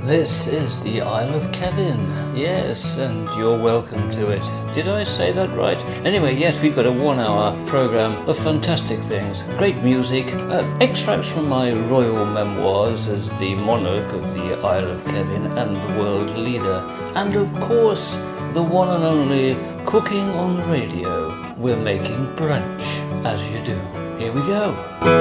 This is the Isle of Kevin. Yes, and you're welcome to it. Did I say that right? Anyway, yes, we've got a 1 hour programme of fantastic things. Great music, extracts from my royal memoirs as the monarch of the Isle of Kevin and the world leader. And of course, the one and only cooking on the radio. We're making brunch, as you do. Here we go.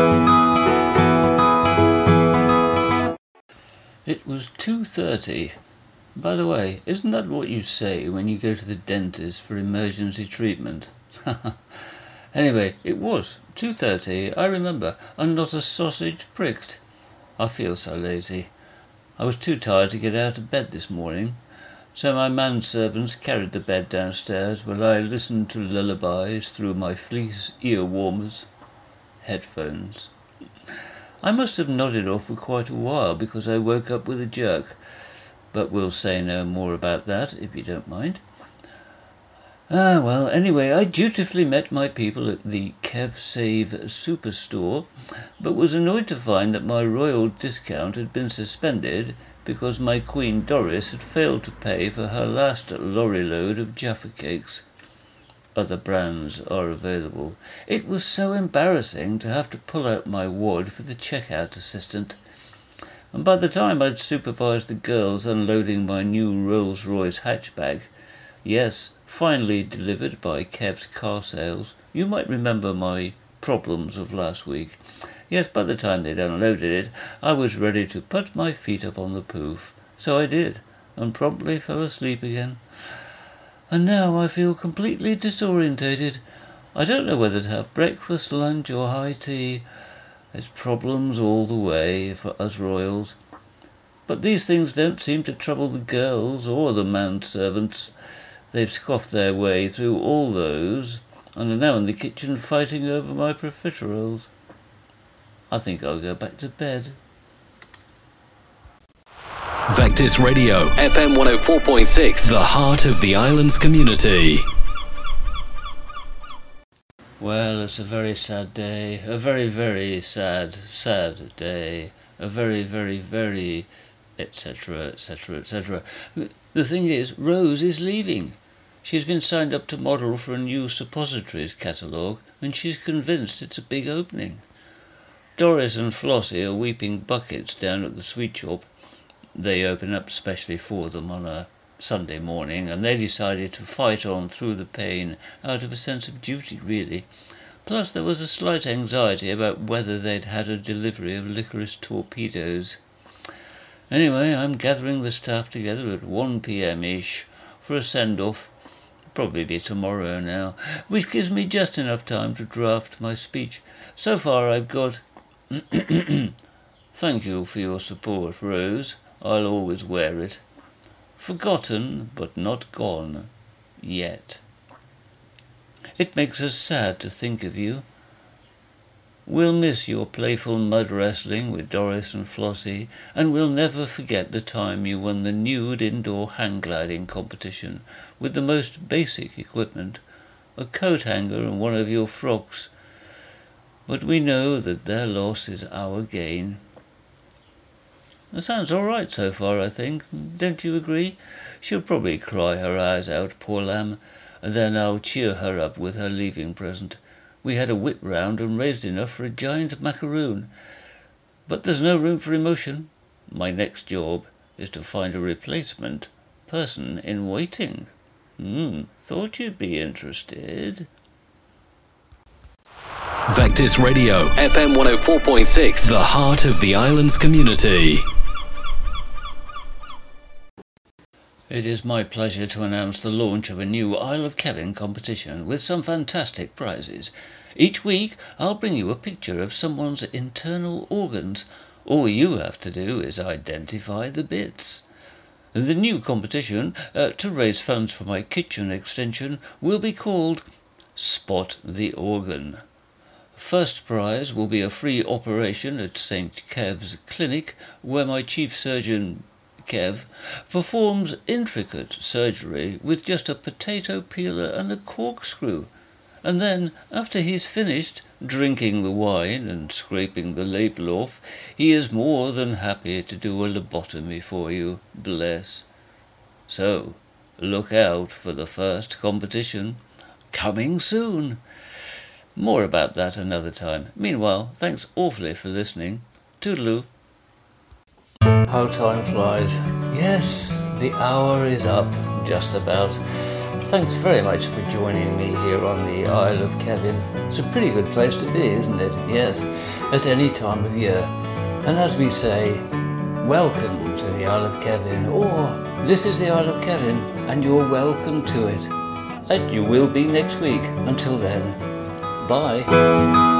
It was 2:30. By the way, isn't that what you say when you go to the dentist for emergency treatment? Anyway, it was 2:30, I remember, and not a sausage pricked. I feel so lazy. I was too tired to get out of bed this morning, so my manservants carried the bed downstairs while I listened to lullabies through my fleece ear warmers, headphones. I must have nodded off for quite a while because I woke up with a jerk, but we'll say no more about that if you don't mind. Well, anyway, I dutifully met my people at the KevSave Superstore, but was annoyed to find that my royal discount had been suspended because my Queen Doris had failed to pay for her last lorry load of Jaffa cakes. Other brands are available. It was so embarrassing to have to pull out my wad for the checkout assistant. And by the time I'd supervised the girls unloading my new Rolls-Royce hatchback, yes, finally delivered by Kev's Car Sales, you might remember my problems of last week. Yes, by the time they'd unloaded it, I was ready to put my feet up on the poof. So I did, and promptly fell asleep again. And now I feel completely disorientated. I don't know whether to have breakfast, lunch or high tea. There's problems all the way for us royals. But these things don't seem to trouble the girls or the manservants. They've scoffed their way through all those and are now in the kitchen fighting over my profiteroles. I think I'll go back to bed. Vectis Radio, FM 104.6, the heart of the island's community. Well, it's a very sad day. A very, very sad day. A very, very, very, etc., etc., etc. The thing is, Rose is leaving. She's been signed up to model for a new suppositories catalogue, and she's convinced it's a big opening. Doris and Flossie are weeping buckets down at the sweet shop. They open up specially for them on a Sunday morning, and they decided to fight on through the pain out of a sense of duty, really. Plus there was a slight anxiety about whether they'd had a delivery of licorice torpedoes. Anyway, I'm gathering the staff together at 1 p.m-ish for a send-off. Probably be tomorrow now, which gives me just enough time to draft my speech. So far I've got... Thank you for your support, Rose. I'll always wear it. Forgotten, but not gone. Yet. It makes us sad to think of you. We'll miss your playful mud wrestling with Doris and Flossie, and we'll never forget the time you won the nude indoor hang gliding competition with the most basic equipment, a coat hanger and one of your frocks. But we know that their loss is our gain. That sounds all right so far, I think. Don't you agree? She'll probably cry her eyes out, poor lamb, and then I'll cheer her up with her leaving present. We had a whip round and raised enough for a giant macaroon. But there's no room for emotion. My next job is to find a replacement person in waiting. Thought you'd be interested. Vectis Radio, FM 104.6, the heart of the island's community. It is my pleasure to announce the launch of a new Isle of Kevin competition with some fantastic prizes. Each week I'll bring you a picture of someone's internal organs. All you have to do is identify the bits. The new competition, to raise funds for my kitchen extension, will be called Spot the Organ. First prize will be a free operation at St. Kev's Clinic, where my chief surgeon, Kev, performs intricate surgery with just a potato peeler and a corkscrew. And then, after he's finished drinking the wine and scraping the label off, he is more than happy to do a lobotomy for you, bless. So, look out for the first competition. Coming soon. More about that another time. Meanwhile, thanks awfully for listening. Toodaloo. How time flies. Yes, the hour is up, just about. Thanks very much for joining me here on the Isle of Kevin. It's a pretty good place to be, isn't it? Yes, at any time of year. And as we say, welcome to the Isle of Kevin, or this is the Isle of Kevin, and you're welcome to it. And you will be next week. Until then, bye.